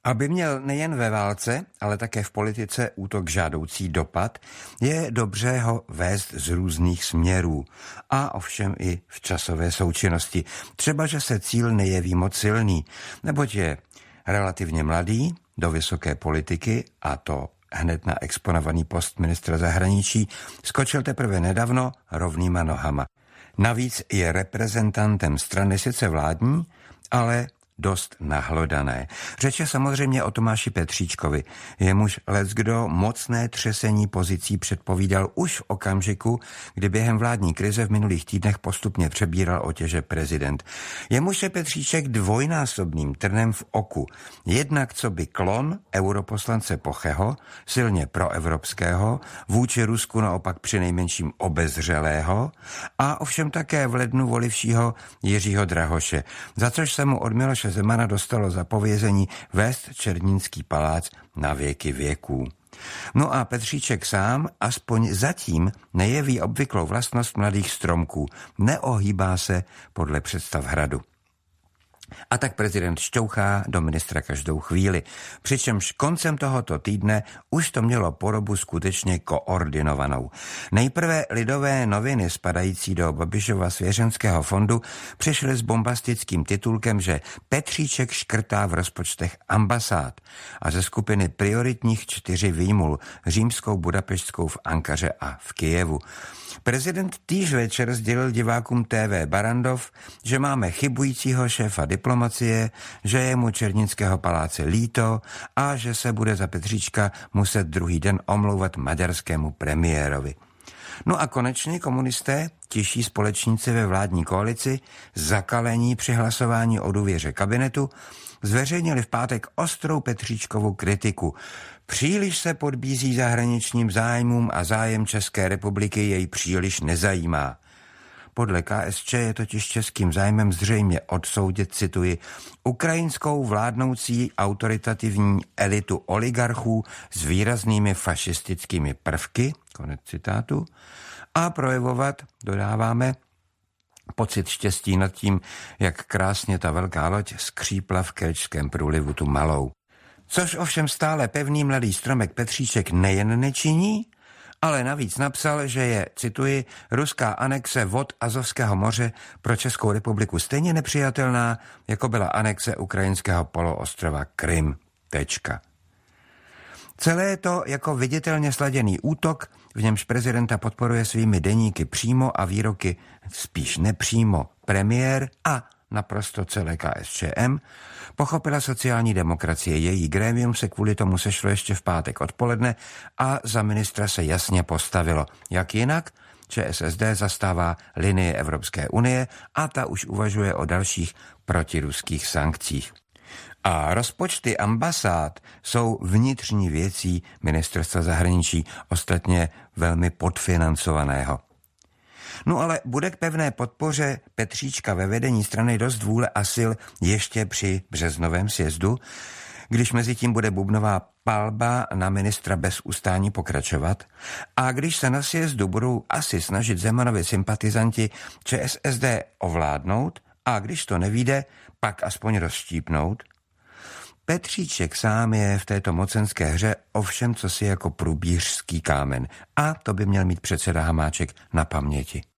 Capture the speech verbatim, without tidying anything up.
Aby měl nejen ve válce, ale také v politice útok žádoucí dopad, je dobře ho vést z různých směrů a ovšem i v časové součinnosti. Třeba, že se cíl nejeví moc silný, neboť je relativně mladý do vysoké politiky, a to hned na exponovaný post ministra zahraničí, skočil teprve nedávno rovnýma nohama. Navíc je reprezentantem strany sice vládní, ale dost nahlodané. Řeč je samozřejmě o Tomáši Petříčkovi. Jemuž leckdo mocné třesení pozicí předpovídal už v okamžiku, kdy během vládní krize v minulých týdnech postupně přebíral otěže prezident. Jemuž je Petříček dvojnásobným trnem v oku. Jednak co by klon europoslance Pocheho, silně proevropského, vůči Rusku naopak přinejmenším obezřelého, a ovšem také v lednu volivšího Jiřího Drahoše, za což se mu od Miloše Zemana dostalo zapovězení vést Černínský palác na věky věků. No a Petříček sám aspoň zatím nejeví obvyklou vlastnost mladých stromků, neohýbá se podle představ hradu. A tak prezident šťouchá do ministra každou chvíli, přičemž koncem tohoto týdne už to mělo podobu skutečně koordinovanou. Nejprve Lidové noviny spadající do Babišova svěřenského fondu přišly s bombastickým titulkem, že Petříček škrtá v rozpočtech ambasád a ze skupiny prioritních čtyři výjimul římskou, budapeštskou v Ankaře a v Kyjevu. Prezident týž večer sdělil divákům T V Barrandov, že máme chybujícího šéfa diplomacie, že je mu Černínského paláce líto a že se bude za Petříčka muset druhý den omlouvat maďarskému premiérovi. No a konečně komunisté, tiší společníci ve vládní koalici, zakalení při hlasování o důvěře kabinetu, zveřejnili v pátek ostrou Petříčkovu kritiku. Příliš se podbízí zahraničním zájmům a zájem České republiky jej příliš nezajímá. Podle K S Č je totiž českým zájmem zřejmě odsoudit, cituji, ukrajinskou vládnoucí autoritativní elitu oligarchů s výraznými fašistickými prvky, konec citátu, a projevovat, dodáváme, pocit štěstí nad tím, jak krásně ta velká loď skřípla v Kerčském průlivu tu malou. Což ovšem stále pevný mladý stromek Petříček nejen nečiní, ale navíc napsal, že je, cituji, ruská anexe vod Azovského moře pro Českou republiku stejně nepřijatelná, jako byla anexe ukrajinského poloostrova Krym. Tečka. Celé je to jako viditelně sladěný útok, v němž prezidenta podporuje svými deníky přímo a výroky spíš nepřímo premiér a naprosto celé K S Č M, pochopila sociální demokracie. Její grémium se kvůli tomu sešlo ještě v pátek odpoledne a za ministra se jasně postavilo. Jak jinak? Č S S D zastává linii Evropské unie a ta už uvažuje o dalších protiruských sankcích. A rozpočty ambasád jsou vnitřní věcí ministerstva zahraničí, ostatně velmi podfinancovaného. No ale bude k pevné podpoře Petříčka ve vedení strany dost vůle a sil ještě při březnovém sjezdu, když mezi tím bude bubnová palba na ministra bez ustání pokračovat, a když se na sjezdu budou asi snažit Zemanovi sympatizanti Č S S D ovládnout a když to nevyjde, pak aspoň rozštípnout. Petříček sám je v této mocenské hře ovšem cosi jako průbířský kámen a to by měl mít předseda Hamáček na paměti.